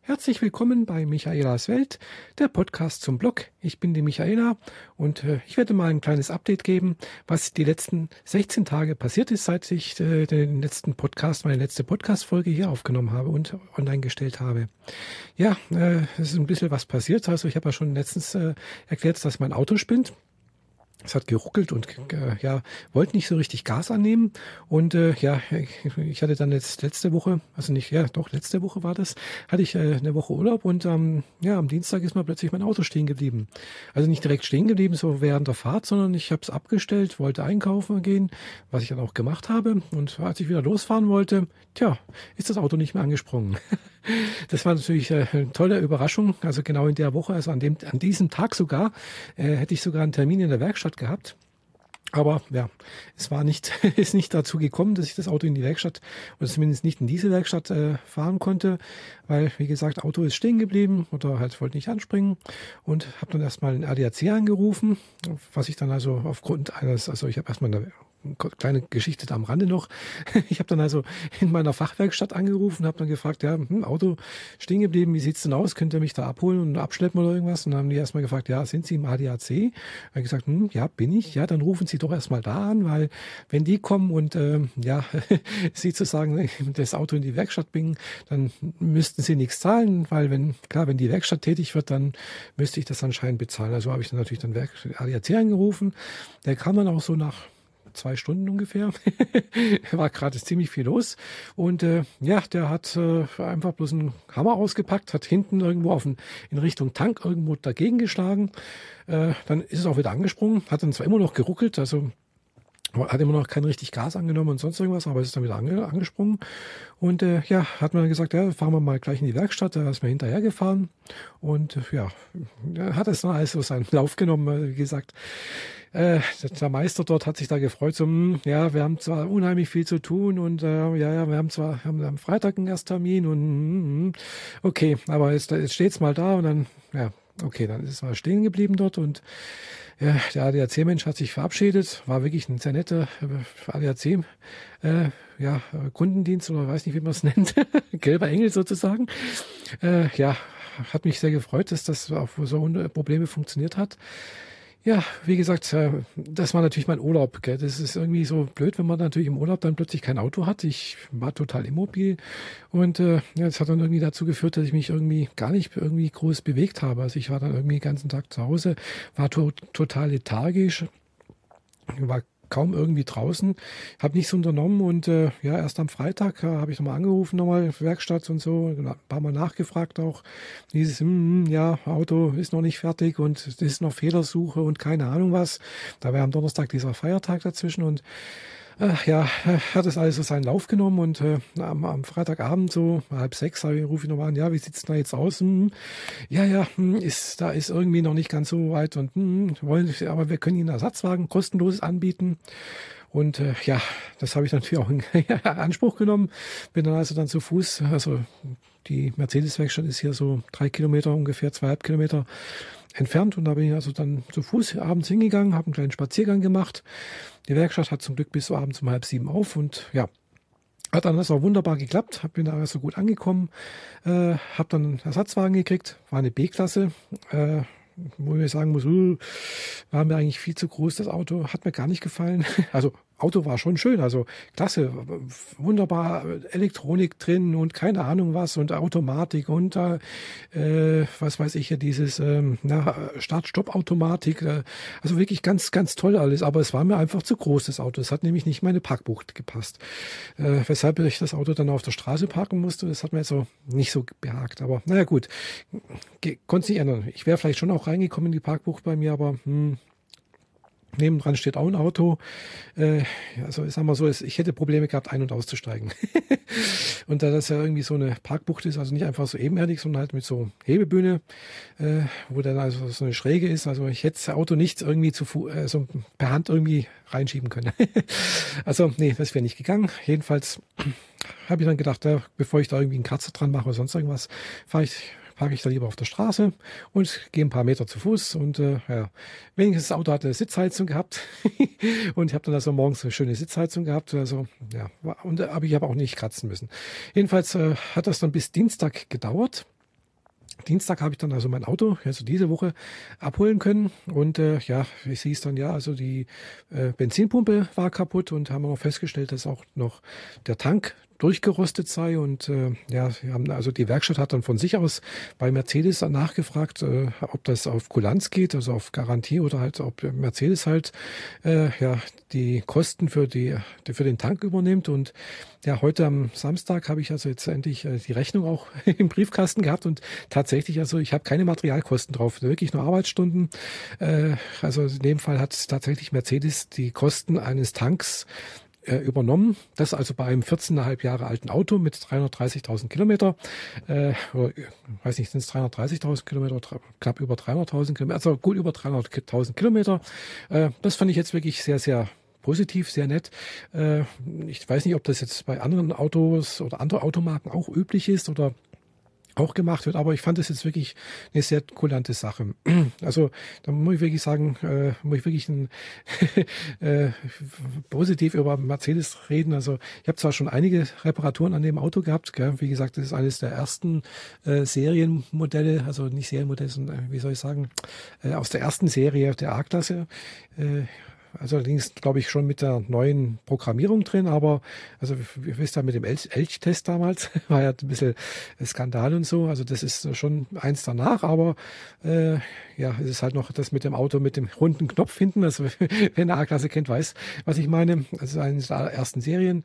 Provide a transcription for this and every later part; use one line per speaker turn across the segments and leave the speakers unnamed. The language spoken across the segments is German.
Herzlich willkommen bei Michaelas Welt, der Podcast zum Blog. Ich bin die Michaela und ich werde mal ein kleines Update geben, was die letzten 16 Tage passiert ist, seit ich den letzten Podcast, meine letzte Podcast-Folge hier aufgenommen habe und online gestellt habe. Ja, es ist ein bisschen was passiert. Also ich habe ja schon letztens erklärt, dass mein Auto spinnt. Es hat geruckelt und wollte nicht so richtig Gas annehmen. Und ich hatte dann jetzt letzte Woche, letzte Woche war das, hatte ich eine Woche Urlaub und am Dienstag ist mal plötzlich mein Auto stehen geblieben. Also nicht direkt stehen geblieben, so während der Fahrt, sondern ich habe es abgestellt, wollte einkaufen gehen, was ich dann auch gemacht habe. Und als ich wieder losfahren wollte, ist das Auto nicht mehr angesprungen. Das war natürlich eine tolle Überraschung. Also genau in der Woche, also an diesem Tag sogar, hätte ich sogar einen Termin in der Werkstatt gehabt. Aber ja, ist nicht dazu gekommen, dass ich das Auto in die Werkstatt oder zumindest nicht in diese Werkstatt fahren konnte, weil, wie gesagt, Auto ist stehen geblieben oder halt wollte nicht anspringen und habe dann erstmal den ADAC angerufen, was ich dann also aufgrund ich habe erstmal eine kleine Geschichte da am Rande noch. Ich habe dann also in meiner Fachwerkstatt angerufen, habe dann gefragt, Auto stehen geblieben, wie sieht's denn aus? Könnt ihr mich da abholen und abschleppen oder irgendwas? Und dann haben die erstmal gefragt, sind Sie im ADAC? Ich habe gesagt, ja, bin ich. Ja, dann rufen Sie doch erstmal da an, weil wenn die kommen und Sie sozusagen das Auto in die Werkstatt bringen, dann müssten Sie nichts zahlen, weil wenn die Werkstatt tätig wird, dann müsste ich das anscheinend bezahlen. Also habe ich dann natürlich den ADAC angerufen. Der kam dann auch so nach 2 Stunden ungefähr. War gerade ziemlich viel los. Und der hat einfach bloß einen Hammer ausgepackt, hat hinten irgendwo in Richtung Tank irgendwo dagegen geschlagen. Dann ist es auch wieder angesprungen, hat dann zwar immer noch geruckelt, also hat immer noch kein richtig Gas angenommen und sonst irgendwas, aber es ist dann wieder angesprungen. Und hat man gesagt, fahren wir mal gleich in die Werkstatt. Da ist man hinterher gefahren und hat es dann alles so seinen Lauf genommen, wie gesagt. Der Meister dort hat sich da gefreut, wir haben zwar unheimlich viel zu tun und wir haben am Freitag einen Ersttermin und okay, aber jetzt steht's mal da und dann, dann ist es mal stehen geblieben dort und der ADAC-Mensch hat sich verabschiedet, war wirklich ein sehr netter ADAC, Kundendienst oder weiß nicht, wie man es nennt, gelber Engel sozusagen. Hat mich sehr gefreut, dass das auch so ohne Probleme funktioniert hat. Ja, wie gesagt, das war natürlich mein Urlaub. Gell? Das ist irgendwie so blöd, wenn man natürlich im Urlaub dann plötzlich kein Auto hat. Ich war total immobil und das hat dann irgendwie dazu geführt, dass ich mich irgendwie gar nicht irgendwie groß bewegt habe. Also ich war dann irgendwie den ganzen Tag zu Hause, war total lethargisch, war kaum irgendwie draußen, habe nichts unternommen und erst am Freitag habe ich nochmal angerufen, Werkstatt und so, ein paar Mal nachgefragt auch, dieses, Auto ist noch nicht fertig und es ist noch Fehlersuche und keine Ahnung was. Da war am Donnerstag dieser Feiertag dazwischen und hat es alles so seinen Lauf genommen und am Freitagabend so 5:30 rufe ich nochmal an, wie sieht's denn da jetzt aus? Ist irgendwie noch nicht ganz so weit und aber wir können Ihnen einen Ersatzwagen kostenlos anbieten. Und das habe ich natürlich auch in Anspruch genommen. Bin dann also zu Fuß, also die Mercedes-Werkstatt ist hier so 3 Kilometer, ungefähr 2,5 Kilometer entfernt und da bin ich also dann zu Fuß abends hingegangen, habe einen kleinen Spaziergang gemacht. Die Werkstatt hat zum Glück bis abends um 6:30 auf und hat dann also wunderbar geklappt, bin da also gut angekommen, habe dann einen Ersatzwagen gekriegt, war eine B-Klasse, wo ich sagen muss, war mir eigentlich viel zu groß, das Auto, hat mir gar nicht gefallen. Also Auto war schon schön, also klasse, wunderbar Elektronik drin und keine Ahnung was und Automatik und was weiß ich ja, dieses Start-Stopp-Automatik, also wirklich ganz, ganz toll alles, aber es war mir einfach zu groß, das Auto. Es hat nämlich nicht meine Parkbucht gepasst, weshalb ich das Auto dann auf der Straße parken musste. Das hat mir jetzt so nicht so behagt, aber naja gut, konnte es nicht ändern. Ich wäre vielleicht schon auch reingekommen in die Parkbucht bei mir, aber nebendran steht auch ein Auto. Also ich sag mal so, ich hätte Probleme gehabt, ein- und auszusteigen. Und da das ja irgendwie so eine Parkbucht ist, also nicht einfach so ebenerdig, sondern halt mit so Hebebühne, wo dann also so eine Schräge ist. Also ich hätte das Auto nicht irgendwie so per Hand irgendwie reinschieben können. Also nee, das wäre nicht gegangen. Jedenfalls habe ich dann gedacht, bevor ich da irgendwie einen Kratzer dran mache oder sonst irgendwas, parke ich da lieber auf der Straße und gehe ein paar Meter zu Fuß und wenigstens das Auto hatte eine Sitzheizung gehabt und ich habe dann also morgens eine schöne Sitzheizung gehabt, aber ich habe auch nicht kratzen müssen. Jedenfalls hat das dann bis Dienstag gedauert. Dienstag habe ich dann also mein Auto, also diese Woche, abholen können. Und ja, es hieß dann, ja, also die Benzinpumpe war kaputt und haben auch festgestellt, dass auch noch der Tank durchgerostet sei. Und ja, wir haben, also die Werkstatt hat dann von sich aus bei Mercedes dann nachgefragt, ob das auf Kulanz geht, also auf Garantie, oder halt ob Mercedes halt ja die Kosten für den Tank übernimmt. Und ja, heute am Samstag habe ich also jetzt endlich die Rechnung auch im Briefkasten gehabt, und tatsächlich, also ich habe keine Materialkosten drauf, wirklich nur Arbeitsstunden. Also in dem Fall hat tatsächlich Mercedes die Kosten eines Tanks übernommen. Das also bei einem 14,5 Jahre alten Auto mit 330.000 Kilometer. Oder, weiß nicht, sind es 330.000 Kilometer, knapp über 300.000 Kilometer, also gut über 300.000 Kilometer. Das fand ich jetzt wirklich sehr, sehr positiv, sehr nett. Ich weiß nicht, ob das jetzt bei anderen Autos oder andere Automarken auch üblich ist oder auch gemacht wird, aber ich fand das jetzt wirklich eine sehr kulante Sache. Also da muss ich wirklich sagen, muss ich wirklich positiv über Mercedes reden. Also ich habe zwar schon einige Reparaturen an dem Auto gehabt, gell? Wie gesagt, das ist eines der ersten Serienmodelle, also nicht Serienmodelle, sondern wie soll ich sagen, aus der ersten Serie der A-Klasse. Also allerdings, glaube ich, schon mit der neuen Programmierung drin, aber also ihr wisst ja, mit dem Elch-Test damals war ja ein bisschen Skandal und so, also das ist schon eins danach, aber ja, es ist halt noch das mit dem Auto mit dem runden Knopf hinten, also wer eine A-Klasse kennt, weiß, was ich meine. Also eines der ersten Serien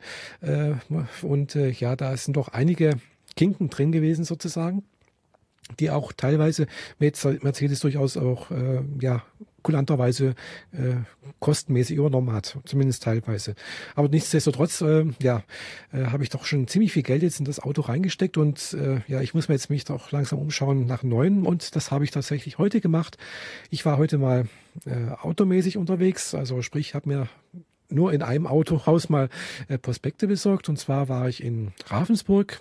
und ja, da sind doch einige Kinken drin gewesen sozusagen, die auch teilweise mit Mercedes durchaus auch ja kulanterweise kostenmäßig übernommen hat, zumindest teilweise. Aber nichtsdestotrotz, ja, habe ich doch schon ziemlich viel Geld jetzt in das Auto reingesteckt, und ja, ich muss mir jetzt mich doch langsam umschauen nach neuen, und das habe ich tatsächlich heute gemacht. Ich war heute mal automäßig unterwegs, also sprich, habe mir nur in einem Autohaus mal Prospekte besorgt, und zwar war ich in Ravensburg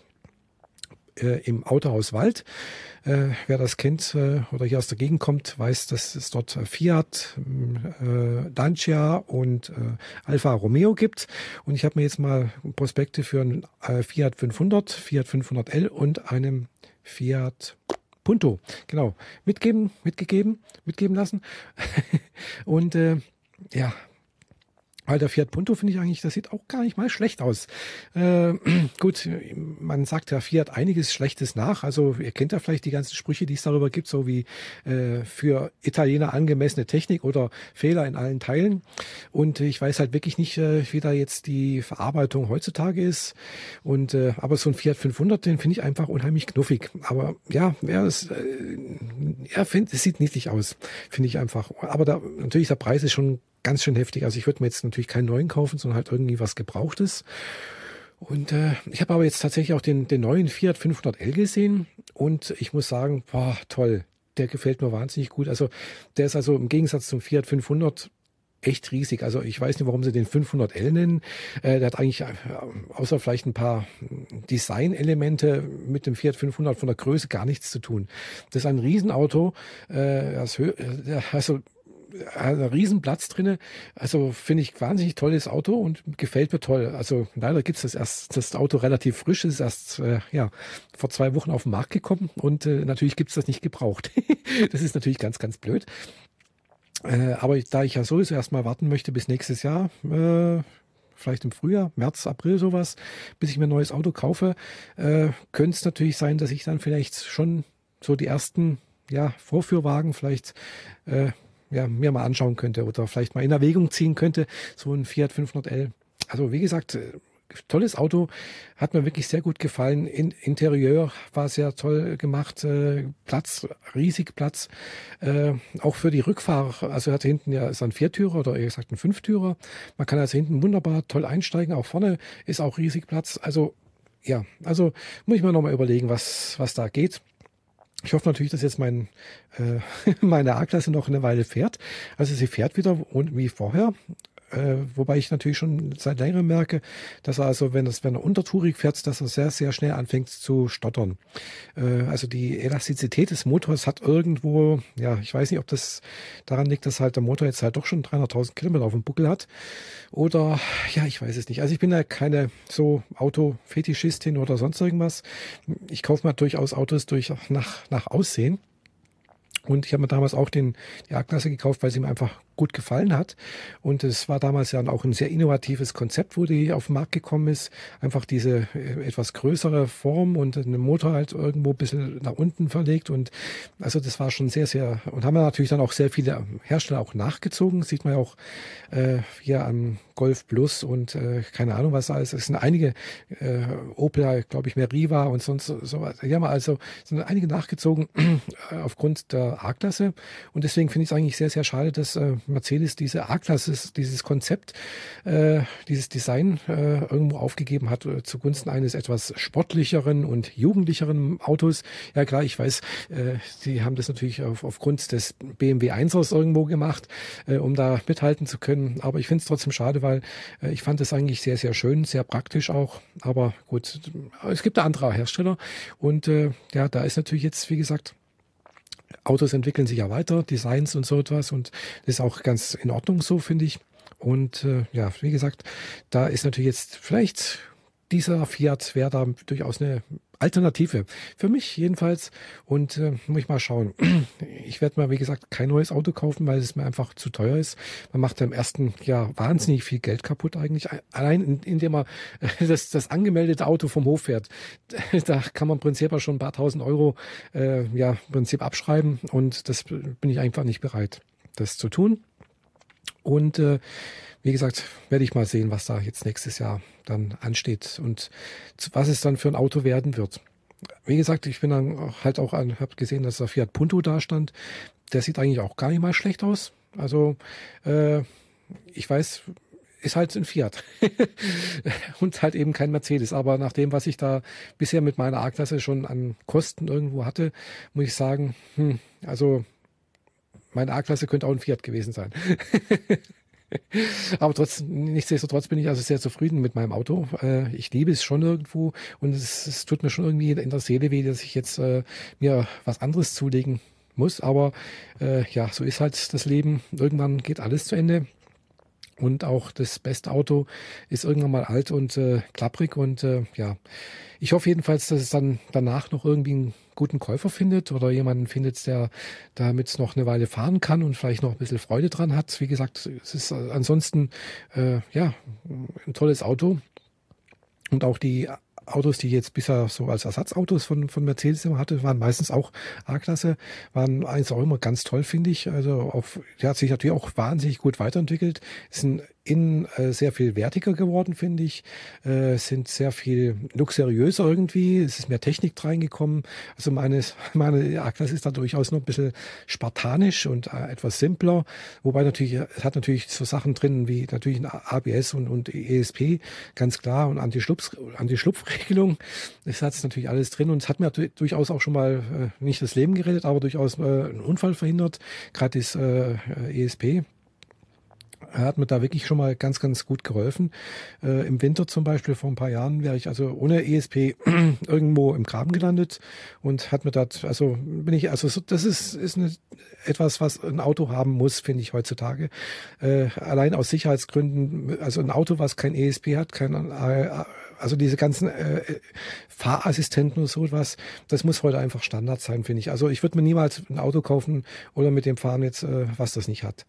im Autohaus Wald. Wer das kennt oder hier aus der Gegend kommt, weiß, dass es dort Fiat, Dacia und Alfa Romeo gibt. Und ich habe mir jetzt mal Prospekte für einen Fiat 500, Fiat 500L und einem Fiat Punto, genau, mitgeben lassen. Und ja, weil der Fiat Punto, finde ich eigentlich, das sieht auch gar nicht mal schlecht aus. Gut, man sagt ja Fiat einiges Schlechtes nach. Also ihr kennt ja vielleicht die ganzen Sprüche, die es darüber gibt, so wie für Italiener angemessene Technik oder Fehler in allen Teilen. Und ich weiß halt wirklich nicht, wie da jetzt die Verarbeitung heutzutage ist. Und aber so ein Fiat 500, den finde ich einfach unheimlich knuffig. Aber ja, es sieht niedlich aus, finde ich einfach. Aber natürlich, der Preis ist schon ganz schön heftig. Also ich würde mir jetzt natürlich keinen neuen kaufen, sondern halt irgendwie was Gebrauchtes. Und ich habe aber jetzt tatsächlich auch den neuen Fiat 500L gesehen, und ich muss sagen, boah, toll, der gefällt mir wahnsinnig gut. Also der ist also im Gegensatz zum Fiat 500 echt riesig. Also ich weiß nicht, warum sie den 500L nennen. Der hat eigentlich außer vielleicht ein paar Designelemente mit dem Fiat 500 von der Größe gar nichts zu tun. Das ist ein Riesenauto, also ein Riesenplatz drinne, also finde ich wahnsinnig tolles Auto und gefällt mir toll. Also leider gibt es das Auto relativ frisch, ist erst ja vor 2 Wochen auf den Markt gekommen, und natürlich gibt es das nicht gebraucht. Das ist natürlich ganz, ganz blöd. Aber da ich ja sowieso erstmal warten möchte bis nächstes Jahr, vielleicht im Frühjahr, März, April sowas, bis ich mir ein neues Auto kaufe, könnte es natürlich sein, dass ich dann vielleicht schon so die ersten Vorführwagen vielleicht ja, mir mal anschauen könnte oder vielleicht mal in Erwägung ziehen könnte, so ein Fiat 500L. Also wie gesagt, tolles Auto, hat mir wirklich sehr gut gefallen. Interieur war sehr toll gemacht, Platz, riesig Platz. Auch für die Rückfahrer, also hat hinten ja ist ein Viertürer oder eher gesagt ein Fünftürer. Man kann also hinten wunderbar toll einsteigen, auch vorne ist auch riesig Platz. Also ja, also muss ich mir nochmal überlegen, was da geht. Ich hoffe natürlich, dass jetzt meine A-Klasse noch eine Weile fährt. Also sie fährt wieder wie vorher. Wobei ich natürlich schon seit längerem merke, dass er also, wenn er untertourig fährt, dass er sehr, sehr schnell anfängt zu stottern. Also die Elastizität des Motors hat irgendwo, ja, ich weiß nicht, ob das daran liegt, dass halt der Motor jetzt halt doch schon 300.000 Kilometer auf dem Buckel hat. Oder, ja, ich weiß es nicht. Also ich bin ja keine so Autofetischistin oder sonst irgendwas. Ich kaufe mir durchaus Autos nach Aussehen. Und ich habe mir damals auch die A-Klasse gekauft, weil sie mir einfach gut gefallen hat. Und es war damals ja auch ein sehr innovatives Konzept, wo die auf den Markt gekommen ist. Einfach diese etwas größere Form und einen Motor halt irgendwo ein bisschen nach unten verlegt. Und also das war schon sehr, sehr, und haben wir natürlich dann auch sehr viele Hersteller auch nachgezogen. Sieht man ja auch hier am Golf Plus und keine Ahnung was alles. Es sind einige Opel, glaube ich, Meriva und sonst so was. Ja, also sind einige nachgezogen aufgrund der A-Klasse. Und deswegen finde ich es eigentlich sehr, sehr schade, dass Mercedes diese A-Klasse, dieses Konzept, dieses Design irgendwo aufgegeben hat zugunsten eines etwas sportlicheren und jugendlicheren Autos. Ja klar, ich weiß, sie haben das natürlich aufgrund des BMW 1ers irgendwo gemacht, um da mithalten zu können. Aber ich finde es trotzdem schade, weil ich fand es eigentlich sehr, sehr schön, sehr praktisch auch. Aber gut, es gibt da andere Hersteller und ja, da ist natürlich jetzt, wie gesagt, Autos entwickeln sich ja weiter, Designs und so etwas und das ist auch ganz in Ordnung so, finde ich. Und ja, wie gesagt, da ist natürlich jetzt vielleicht dieser Fiat wäre da durchaus eine Alternative. Für mich jedenfalls. Und muss ich mal schauen. Ich werde mal, wie gesagt, kein neues Auto kaufen, weil es mir einfach zu teuer ist. Man macht ja im ersten Jahr wahnsinnig viel Geld kaputt eigentlich. Allein indem man das angemeldete Auto vom Hof fährt. Da kann man im Prinzip auch schon ein paar tausend Euro ja, im Prinzip abschreiben. Und das bin ich einfach nicht bereit, das zu tun. Und wie gesagt, werde ich mal sehen, was da jetzt nächstes Jahr dann ansteht und was es dann für ein Auto werden wird. Wie gesagt, ich bin dann halt auch habe gesehen, dass der Fiat Punto da stand. Der sieht eigentlich auch gar nicht mal schlecht aus. Also ich weiß, ist halt ein Fiat und halt eben kein Mercedes. Aber nach dem, was ich da bisher mit meiner A-Klasse schon an Kosten irgendwo hatte, muss ich sagen, also meine A-Klasse könnte auch ein Fiat gewesen sein. Aber nichtsdestotrotz bin ich also sehr zufrieden mit meinem Auto. Ich liebe es schon irgendwo und es tut mir schon irgendwie in der Seele weh, dass ich jetzt mir was anderes zulegen muss. Aber ja, so ist halt das Leben. Irgendwann geht alles zu Ende. Und auch das beste Auto ist irgendwann mal alt und klapprig. Und ja, ich hoffe jedenfalls, dass es dann danach noch irgendwie einen guten Käufer findet oder jemanden findet, der damit noch eine Weile fahren kann und vielleicht noch ein bisschen Freude dran hat. Wie gesagt, es ist ansonsten ja ein tolles Auto. Und auch die Autos, die ich jetzt bisher so als Ersatzautos von Mercedes immer hatte, waren meistens auch A-Klasse, waren eins auch immer ganz toll, finde ich. Also der hat sich natürlich auch wahnsinnig gut weiterentwickelt, sind innen sehr viel wertiger geworden, finde ich, sind sehr viel luxuriöser irgendwie, es ist mehr Technik reingekommen. Also meine A-Klasse ist da durchaus noch ein bisschen spartanisch und etwas simpler, wobei natürlich, es hat natürlich so Sachen drin wie natürlich ein ABS und ESP, ganz klar, und Anti-Schlupfregelung. Das hat es natürlich alles drin und es hat mir durchaus auch schon mal nicht das Leben gerettet, aber durchaus einen Unfall verhindert, gerade das ESP. Er hat mir da wirklich schon mal ganz, ganz gut geholfen. Im Winter zum Beispiel vor ein paar Jahren wäre ich also ohne ESP irgendwo im Graben gelandet und hat mir das, also bin ich, also das ist etwas, was ein Auto haben muss, finde ich heutzutage. Allein aus Sicherheitsgründen, also ein Auto, was kein ESP hat, also diese ganzen Fahrassistenten und so etwas, das muss heute einfach Standard sein, finde ich. Also ich würde mir niemals ein Auto kaufen oder mit dem fahren jetzt, was das nicht hat.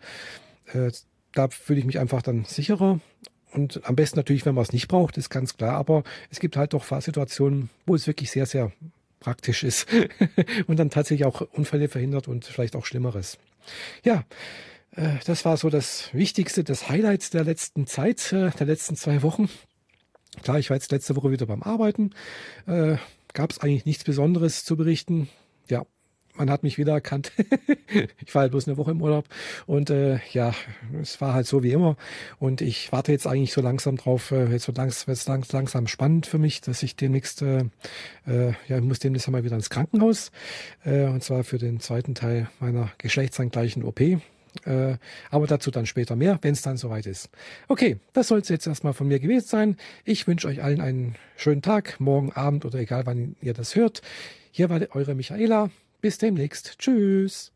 Da fühle ich mich einfach dann sicherer und am besten natürlich, wenn man es nicht braucht, ist ganz klar. Aber es gibt halt doch Fahrsituationen, wo es wirklich sehr, sehr praktisch ist und dann tatsächlich auch Unfälle verhindert und vielleicht auch Schlimmeres. Ja, das war so das Wichtigste, das Highlight der letzten Zeit, der letzten 2 Wochen. Klar, ich war jetzt letzte Woche wieder beim Arbeiten. Gab es eigentlich nichts Besonderes zu berichten. Ja, man hat mich wieder erkannt. Ich war halt bloß eine Woche im Urlaub und ja, es war halt so wie immer. Und ich warte jetzt eigentlich so langsam drauf. Jetzt wird es langsam spannend für mich, dass ich demnächst, ja, ich muss demnächst einmal wieder ins Krankenhaus. Und zwar für den zweiten Teil meiner geschlechtsangleichen OP. Aber dazu dann später mehr, wenn es dann soweit ist. Okay, das soll es jetzt erstmal von mir gewesen sein. Ich wünsche euch allen einen schönen Tag, morgen, Abend oder egal wann ihr das hört. Hier war eure Michaela. Bis demnächst. Tschüss.